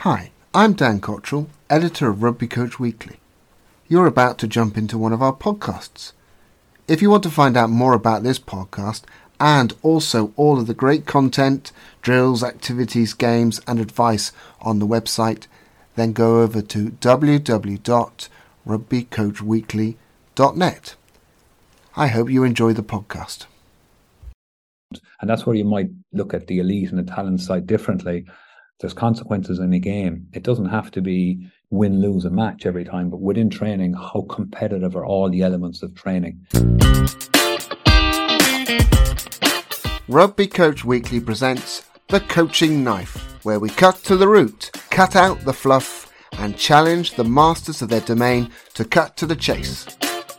Hi, I'm Dan Cottrell, editor of Rugby Coach Weekly. You're about to jump into one of our podcasts. If you want to find out more about this podcast and also all of the great content, drills, activities, games and advice on the website, then go over to www.rugbycoachweekly.net. I hope you enjoy the podcast. And that's where you might look at the elite and the talent side differently. There's consequences in a game. It doesn't have to be win, lose a match every time, but within training, how competitive are all the elements of training? Rugby Coach Weekly presents The Coaching Knife, where we cut to the root, cut out the fluff, and challenge the masters of their domain to cut to the chase.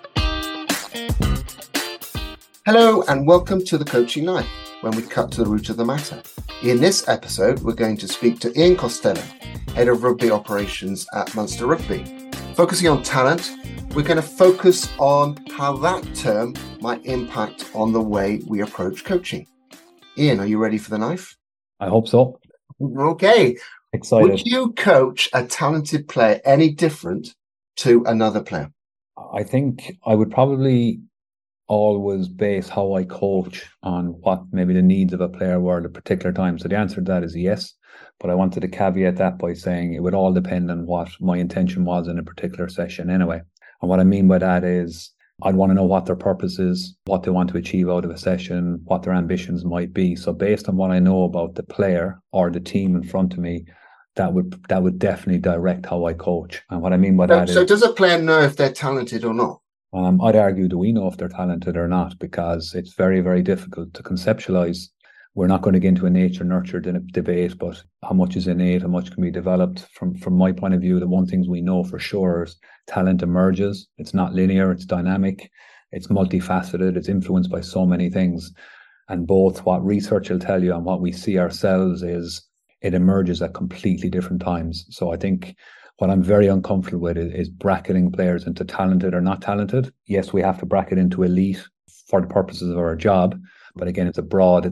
Hello and welcome to The Coaching Knife, when we cut to the root of the matter. In this episode, we're going to speak to Ian Costello, Head of Rugby Operations at Munster Rugby. Focusing on talent, we're going to focus on how that term might impact on the way we approach coaching. Ian, are you ready for the knife? I hope so. Okay. Excited. Would you coach a talented player any different to another player? I think I would probably always base how I coach on what maybe the needs of a player were at a particular time. So the answer to that is yes. But I wanted to caveat that by saying it would all depend on what my intention was in a particular session anyway. And what I mean by that is I'd want to know what their purpose is, what they want to achieve out of a session, what their ambitions might be. So based on what I know about the player or the team in front of me, that would definitely direct how I coach. And what I mean by that is... So does a player know if they're talented or not? I'd argue, do we know if they're talented or not? Because it's very, very difficult to conceptualize. We're not going to get into a nature-nurture debate, but how much is innate, how much can be developed? From my point of view, the one thing we know for sure is talent emerges. It's not linear, it's dynamic, it's multifaceted, it's influenced by so many things. And both what research will tell you and what we see ourselves is it emerges at completely different times. So I think what I'm very uncomfortable with is bracketing players into talented or not talented. Yes, we have to bracket into elite for the purposes of our job, but again, it's a broad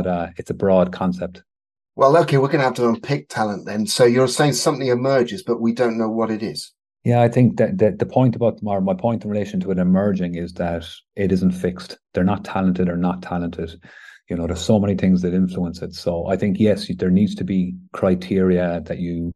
concept. Well, okay, we're going to have to unpick talent then. So you're saying something emerges, but we don't know what it is. Yeah, I think that the point about my point in relation to it emerging is that it isn't fixed. They're not talented or not talented. You know, there's so many things that influence it. So I think, yes, there needs to be criteria that you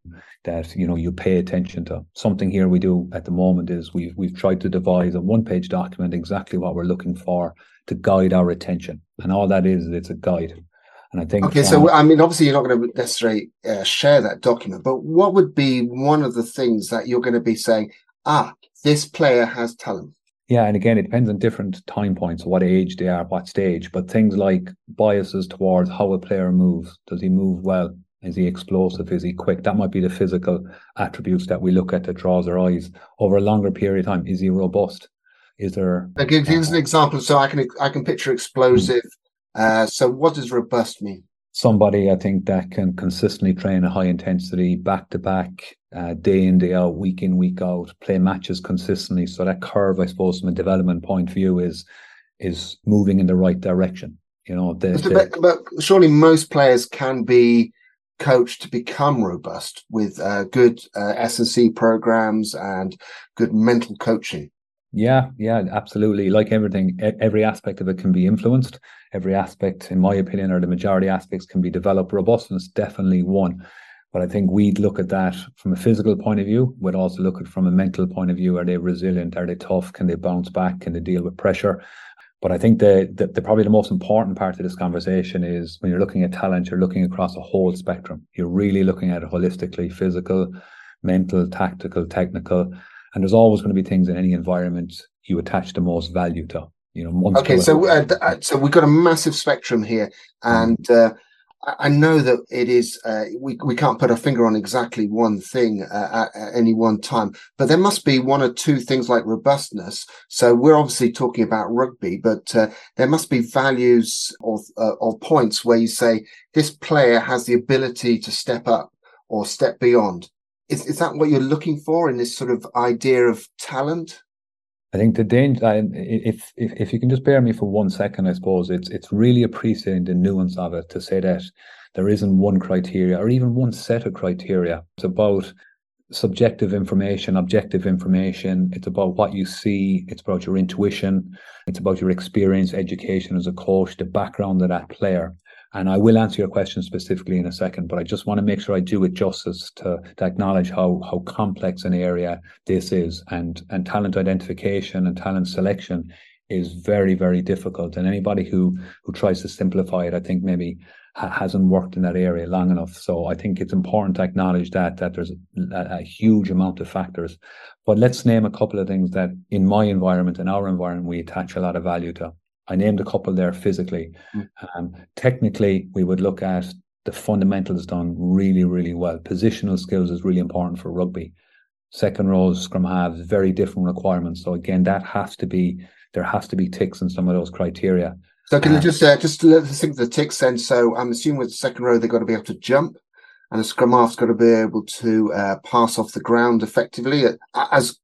pay attention to. Something here we do at the moment is we've tried to devise a one-page document exactly what we're looking for to guide our attention. And all that is, it's a guide. And I think... Okay, so I mean, obviously you're not going to necessarily share that document, but what would be one of the things that you're going to be saying, this player has talent? Yeah, and again, it depends on different time points, what age they are, what stage. But things like biases towards how a player moves. Does he move well? Is he explosive? Is he quick? That might be the physical attributes that we look at that draws our eyes. Over a longer period of time, is he robust? Is there... Give us an example so I can picture explosive. So what does robust mean? Somebody, I think, that can consistently train a high intensity, back-to-back, day in, day out, week in, week out, play matches consistently. So that curve, I suppose, from a development point of view is moving in the right direction. You know, but surely most players can be coached to become robust with good S&C programs and good mental coaching. Yeah, absolutely. Like everything, every aspect of it can be influenced. Every aspect, in my opinion, or the majority aspects can be developed. Robustness, definitely one. But I think we'd look at that from a physical point of view. We'd also look at it from a mental point of view. Are they resilient? Are they tough? Can they bounce back? Can they deal with pressure? But I think the probably the most important part of this conversation is when you're looking at talent, you're looking across a whole spectrum. You're really looking at it holistically, physical, mental, tactical, technical. And there's always going to be things in any environment you attach the most value to. You know. Okay, so we've got a massive spectrum here, and I know that it is. We can't put our finger on exactly one thing at any one time, but there must be one or two things like robustness. So we're obviously talking about rugby, but there must be values or points where you say this player has the ability to step up or step beyond. Is that what you're looking for in this sort of idea of talent? I think the danger, if you can just bear me for 1 second, I suppose it's really appreciating the nuance of it to say that there isn't one criteria or even one set of criteria. It's about subjective information, objective information. It's about what you see. It's about your intuition. It's about your experience, education as a coach, the background of that player. And I will answer your question specifically in a second, but I just want to make sure I do it justice to acknowledge how complex an area this is. And talent identification and talent selection is very, very difficult. And anybody who tries to simplify it, I think maybe hasn't worked in that area long enough. So I think it's important to acknowledge that there's a huge amount of factors. But let's name a couple of things that in my environment, in our environment, we attach a lot of value to. I named a couple there physically. Technically, we would look at the fundamentals done really, really well. Positional skills is really important for rugby. Second rows, scrum halves, very different requirements. So again, there has to be ticks in some of those criteria. So can you just let's think of the ticks then? So I'm assuming with the second row, they've got to be able to jump, and the scrum half's got to be able to pass off the ground effectively as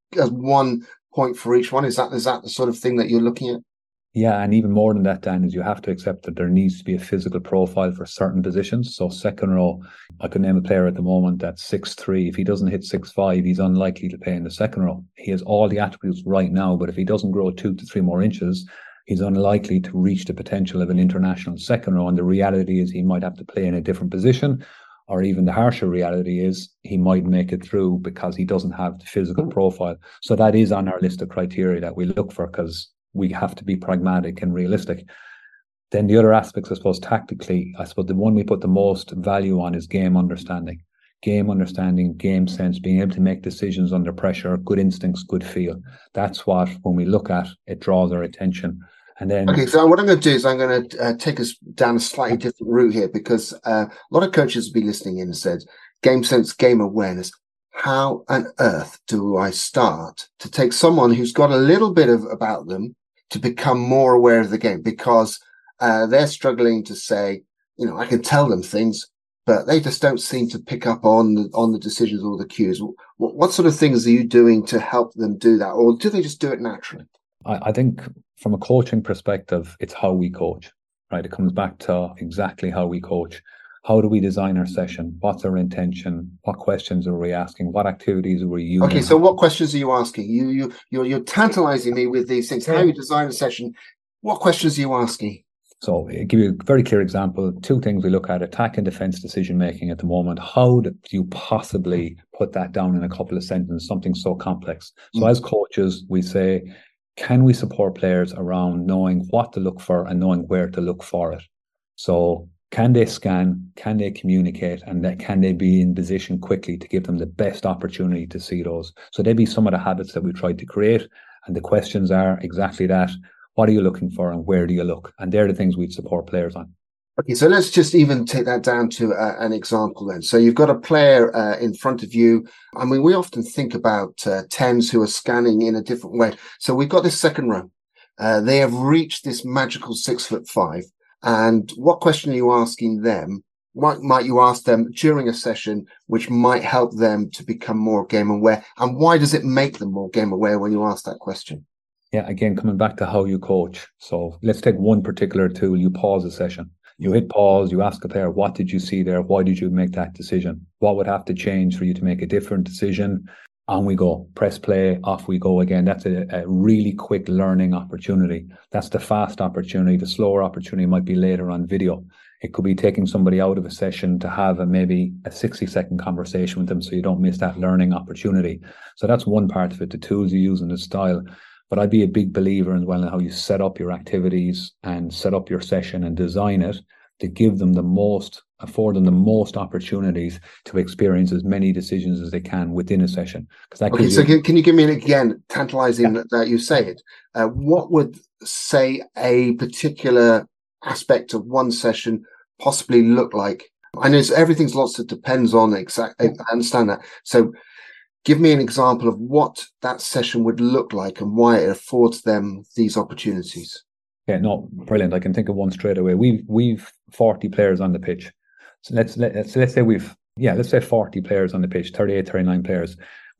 1 point for each one. Is that the sort of thing that you're looking at? Yeah, and even more than that, Dan, is you have to accept that there needs to be a physical profile for certain positions. So second row, I could name a player at the moment that's 6'3". If he doesn't hit 6'5", he's unlikely to play in the second row. He has all the attributes right now, but if he doesn't grow 2 to 3 more inches, he's unlikely to reach the potential of an international second row. And the reality is he might have to play in a different position, or even the harsher reality is he might make it through because he doesn't have the physical profile. So that is on our list of criteria that we look for, because we have to be pragmatic and realistic. Then the other aspects, I suppose, tactically, the one we put the most value on is game understanding. Game understanding, game sense, being able to make decisions under pressure, good instincts, good feel. That's what, when we look at, it draws our attention. And then, okay, so what I'm going to do is I'm going to take us down a slightly different route here, because a lot of coaches will be listening in and said, game sense, game awareness. How on earth do I start to take someone who's got a little bit about them to become more aware of the game? Because they're struggling to say, I can tell them things, but they just don't seem to pick up on the decisions or the cues. What sort of things are you doing to help them do that? Or do they just do it naturally? I think from a coaching perspective, it's how we coach, right? It comes back to exactly how we coach. How do we design our session? What's our intention? What questions are we asking? What activities are we using? Okay, so what questions are you asking? You're tantalizing me with these things. How you design a session? What questions are you asking? So I'll give you a very clear example. 2 things we look at: attack and defense decision making at the moment. How do you possibly put that down in a couple of sentences, something so complex? So as coaches, we say, can we support players around knowing what to look for and knowing where to look for it? So can they scan? Can they communicate? And can they be in position quickly to give them the best opportunity to see those? So they'd be some of the habits that we tried to create. And the questions are exactly that. What are you looking for and where do you look? And they're the things we'd support players on. Okay, so let's just even take that down to an example then. So you've got a player in front of you. I mean, we often think about 10s who are scanning in a different way. So we've got this second row. They have reached this magical 6'5". And what question are you asking them? What might you ask them during a session which might help them to become more game aware? And why does it make them more game aware when you ask that question? Yeah, again, coming back to how you coach. So let's take one particular tool. You pause a session. You hit pause, you ask a player, what did you see there? Why did you make that decision? What would have to change for you to make a different decision? On we go. Press play, off we go again. That's a really quick learning opportunity. That's the fast opportunity. The slower opportunity might be later on video. It could be taking somebody out of a session to have maybe a 60-second conversation with them so you don't miss that learning opportunity. So that's one part of it, the tools you use and the style. But I'd be a big believer as well in how you set up your activities and set up your session and design it to give them afford them the most opportunities to experience as many decisions as they can within a session. Okay, so can you give me again, tantalizing that you say it, what would, say, a particular aspect of one session possibly look like? I know everything's lots that depends on exactly. I understand that. So give me an example of what that session would look like and why it affords them these opportunities. Yeah, no, brilliant. I can think of one straight away. We've 40 players on the pitch. So let's say let's say 40 players on the pitch, 38, 39 players.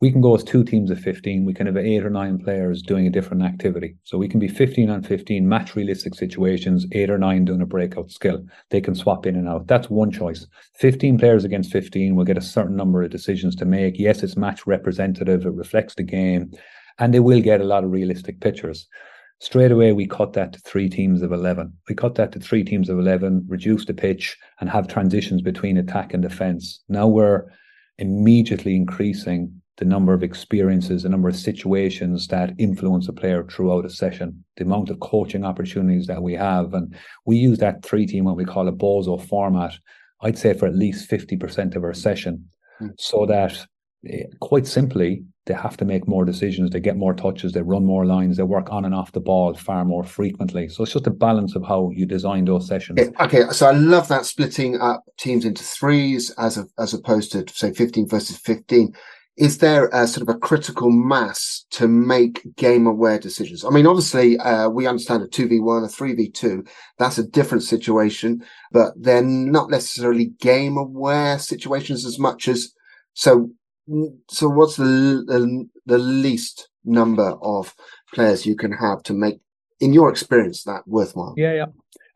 we can go as 2 teams of 15. We can have 8 or 9 players doing a different activity. So we can be 15 on 15, match realistic situations, 8 or 9 doing a breakout skill. They can swap in and out. That's one choice. 15 players against 15 will get a certain number of decisions to make. Yes, it's match representative. It reflects the game. And they will get a lot of realistic pictures. Straight away, we cut that to 3 teams of 11. We cut that to 3 teams of 11, reduce the pitch, and have transitions between attack and defence. Now we're immediately increasing the number of experiences, the number of situations that influence a player throughout a session, the amount of coaching opportunities that we have. And we use that 3-team, what we call a Bozo format, I'd say for at least 50% of our session, so that quite simply, they have to make more decisions, they get more touches, they run more lines, they work on and off the ball far more frequently. So it's just a balance of how you design those sessions. Okay, so I love that splitting up teams into 3s as opposed to, say, 15 versus 15. Is there a sort of a critical mass to make game-aware decisions? I mean, obviously, we understand a 2v1, a 3v2. That's a different situation, but they're not necessarily game-aware situations as much as... So what's the least number of players you can have to make, in your experience, that worthwhile? Yeah.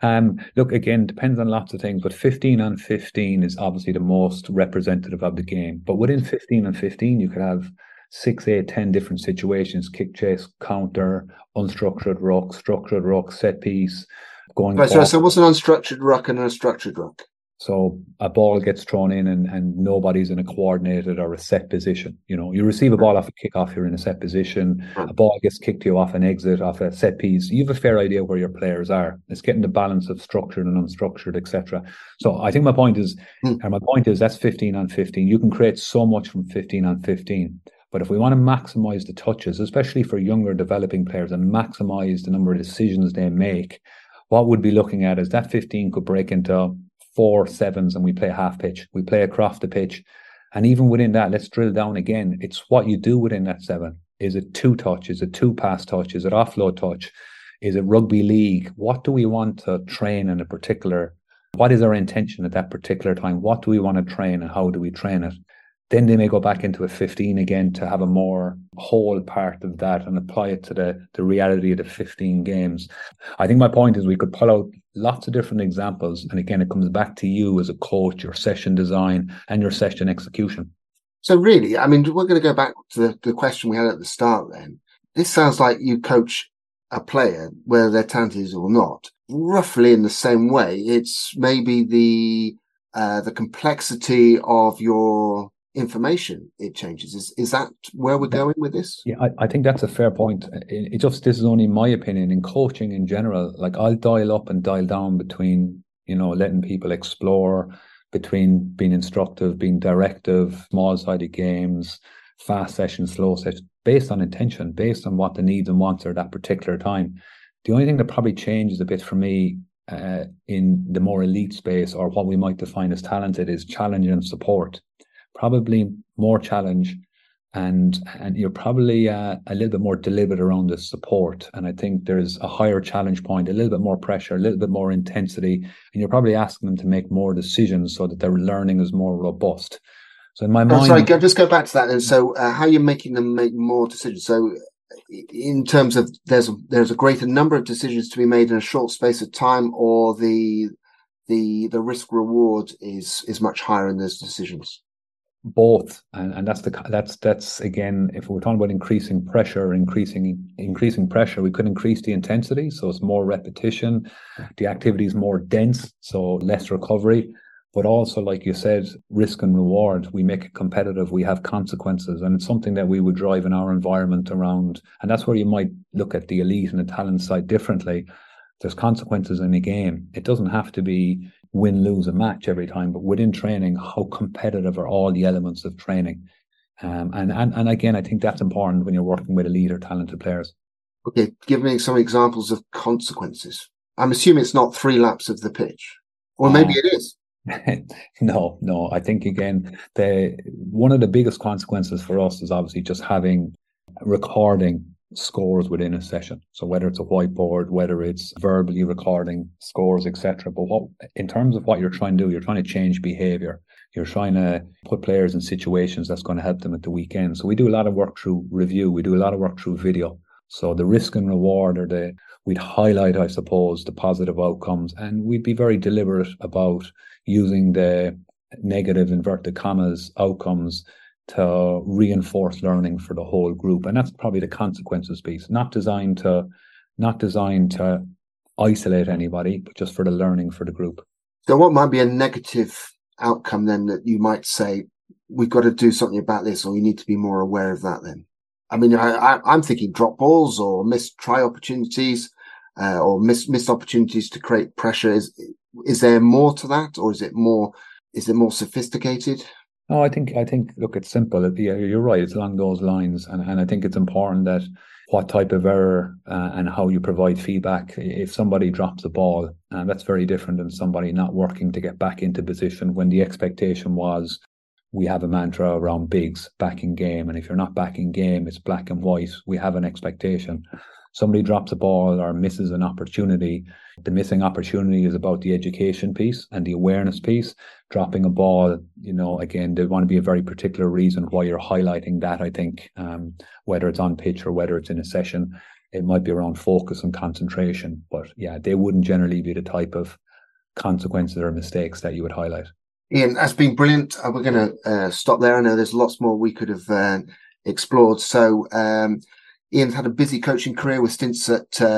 Look, again, depends on lots of things, but 15 on 15 is obviously the most representative of the game. But within 15 on 15, you could have 6, 8, 10 different situations: kick, chase, counter, unstructured ruck, structured ruck, set piece, going forward. So what's an unstructured ruck and a structured ruck? So a ball gets thrown in and nobody's in a coordinated or a set position. You know, you receive a ball off a kickoff, you're in a set position. A ball gets kicked to you off an exit, off a set piece. You have a fair idea where your players are. It's getting the balance of structured and unstructured, etc. So I think my point is that's 15 on 15. You can create so much from 15 on 15. But if we want to maximize the touches, especially for younger developing players, and maximize the number of decisions they make, what we'd be looking at is that 15 could break into 4 7s and we play half pitch. We play across the pitch. And even within that, let's drill down again. It's what you do within that 7. Is it 2 touch? Is it 2 pass touch? Is it offload touch? Is it rugby league? What do we want to train in a particular? What is our intention at that particular time? What do we want to train and how do we train it? Then they may go back into a 15 again to have a more whole part of that and apply it to the reality of the 15 games. I think my point is we could pull out lots of different examples. And again, it comes back to you as a coach, your session design and your session execution. So really, I mean, we're going to go back to the question we had at the start then. This sounds like you coach a player, whether they're talented or not, roughly in the same way. It's maybe the complexity of your information, it changes. Is that where we're going with this? Yeah, I think that's a fair point. This is only my opinion. In coaching in general, like I'll dial up and dial down between, letting people explore, between being instructive, being directive, small-sided games, fast sessions, slow sessions, based on intention, based on what the needs and wants are at that particular time. The only thing that probably changes a bit for me in the more elite space, or what we might define as talented, is challenge and support. Probably more challenge, and you're probably a little bit more deliberate around the support. And I think there's a higher challenge point, a little bit more pressure, a little bit more intensity, and you're probably asking them to make more decisions so that their learning is more robust. So in my mind... Sorry, just go back to that then. So how you're making them make more decisions. So in terms of there's a greater number of decisions to be made in a short space of time, or the risk reward is much higher in those decisions? Both, and that's again, if we're talking about increasing pressure, we could increase the intensity, so it's more repetition, the activity is more dense, so less recovery. But also, like you said, risk and reward, we make it competitive, we have consequences, and it's something that we would drive in our environment around. And that's where you might look at the elite and the talent side differently. There's consequences in a game. It doesn't have to be win, lose a match every time, but within training, how competitive are all the elements of training? And again, I think that's important when you're working with elite or talented players. Okay, give me some examples of consequences. I'm assuming it's not 3 laps of the pitch, or maybe it is. No. I think again, one of the biggest consequences for us is obviously just having recording scores within a session. So whether it's a whiteboard, whether it's verbally recording scores, etc. But in terms of what you're trying to do, you're trying to change behavior. You're trying to put players in situations that's going to help them at the weekend. So we do a lot of work through review. We do a lot of work through video. So the risk and reward, we'd highlight, I suppose, the positive outcomes, and we'd be very deliberate about using the negative, inverted commas, outcomes to reinforce learning for the whole group. And that's probably the consequences piece, not designed to isolate anybody, but just for the learning for the group. So what might be a negative outcome then that you might say, we've got to do something about this, or you need to be more aware of that then? I mean, I'm thinking drop balls or missed try opportunities, or missed opportunities to create pressure. Is there more to that, or is it more sophisticated? No, I think, look, it's simple. Yeah, you're right. It's along those lines. And I think it's important that what type of error and how you provide feedback. If somebody drops the ball, that's very different than somebody not working to get back into position when the expectation was, we have a mantra around bigs, back in game. And if you're not back in game, it's black and white. We have an expectation. Somebody drops a ball or misses an opportunity. The missing opportunity is about the education piece and the awareness piece. Dropping a ball, again, there want to be a very particular reason why you're highlighting that, I think, whether it's on pitch or whether it's in a session. It might be around focus and concentration. But yeah, they wouldn't generally be the type of consequences or mistakes that you would highlight. Ian, that's been brilliant. We're going to stop there. I know there's lots more we could have explored. So Ian's had a busy coaching career with stints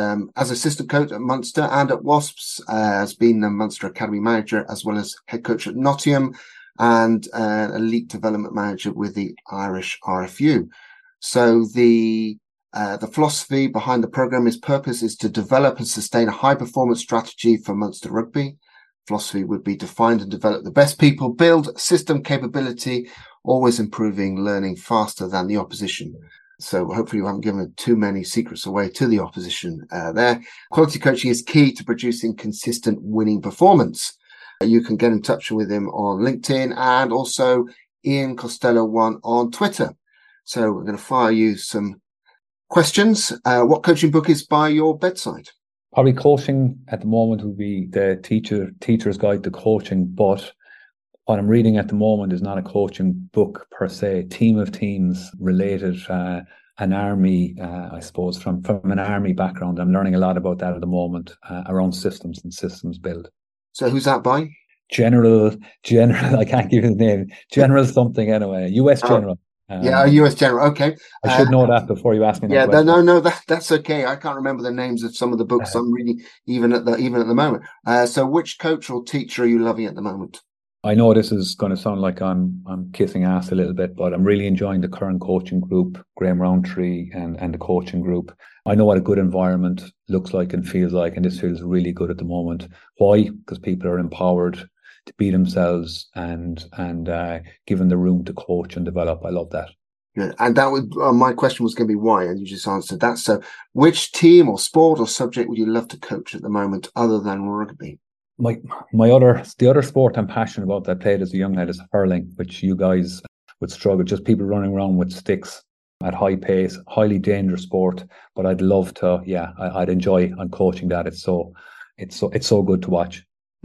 as assistant coach at Munster and at Wasps, has been a Munster Academy manager as well as head coach at Nottingham and elite development manager with the Irish RFU. So the philosophy behind the programme, his purpose is to develop and sustain a high performance strategy for Munster rugby. Philosophy would be to find and develop the best people, build system capability, always improving, learning faster than the opposition. So hopefully we haven't given too many secrets away to the opposition there. Quality coaching is key to producing consistent winning performance. You can get in touch with him on LinkedIn and also Ian Costello1 on Twitter. So we're going to fire you some questions. What coaching book is by your bedside? Probably coaching at the moment would be the Teacher's Guide to Coaching, but what I'm reading at the moment is not a coaching book per se. Team of Teams related, an army, I suppose, from an army background. I'm learning a lot about that at the moment around systems and systems build. So who's that by? General, I can't give you the name. General something anyway. US General. US General. Okay. I should know that before you ask me. Yeah, no, that's okay. I can't remember the names of some of the books I'm reading, even at the moment. So, which coach or teacher are you loving at the moment? I know this is going to sound like I'm kissing ass a little bit, but I'm really enjoying the current coaching group, Graham Roundtree and the coaching group. I know what a good environment looks like and feels like, and this feels really good at the moment. Why? Because people are empowered to be themselves and given the room to coach and develop. I love that. Good. And that would my question was going to be why, and you just answered that. So, which team or sport or subject would you love to coach at the moment, other than rugby? The other sport I'm passionate about that I played as a young lad is hurling, which you guys would struggle. Just people running around with sticks at high pace, highly dangerous sport. But I'd love to. Yeah, I'd enjoy on coaching that. It's so good to watch.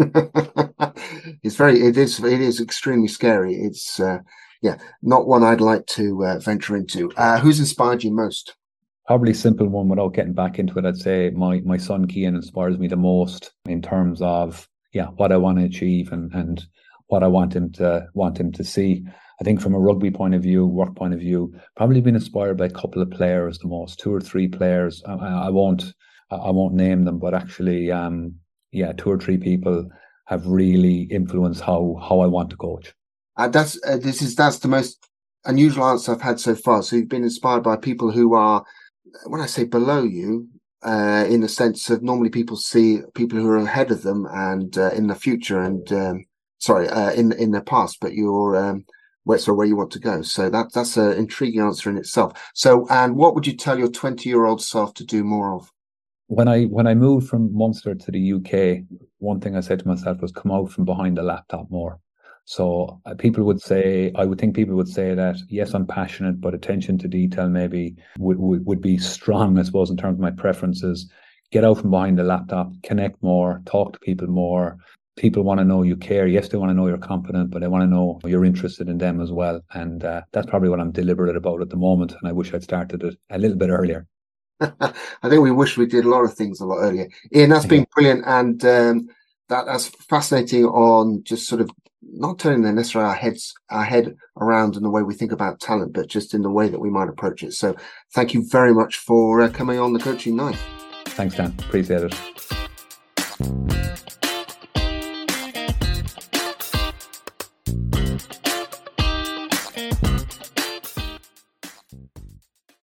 It is extremely scary. It's not one I'd like to venture into. Who's inspired you most? Probably a simple one without getting back into it. I'd say my son Cian inspires me the most in terms of what I want to achieve and what I want him to see. I think from a rugby point of view, work point of view, probably been inspired by a couple of players the most, 2 or 3 players. I won't name them, but actually 2 or 3 people have really influenced how I want to coach. That's the most unusual answer I've had so far. So you've been inspired by people who are, when I say below you, in the sense of normally people see people who are ahead of them and in the future and in the past, but you're where you want to go. So that's an intriguing answer in itself. So, and what would you tell your 20-year-old self to do more of? When I moved from Munster to the UK, one thing I said to myself was come out from behind the laptop more. So people would say, I would think people would say that, yes, I'm passionate, but attention to detail maybe would be strong, I suppose, in terms of my preferences. Get out from behind the laptop, connect more, talk to people more. People want to know you care. Yes, they want to know you're competent, but they want to know you're interested in them as well. And that's probably what I'm deliberate about at the moment. And I wish I'd started it a little bit earlier. I think we wish we did a lot of things a lot earlier. Ian, that's been brilliant. And that's fascinating on just sort of not turning necessarily our head around in the way we think about talent, but just in the way that we might approach it. So thank you very much for coming on the Coaching Knife. Thanks, Dan. Appreciate it.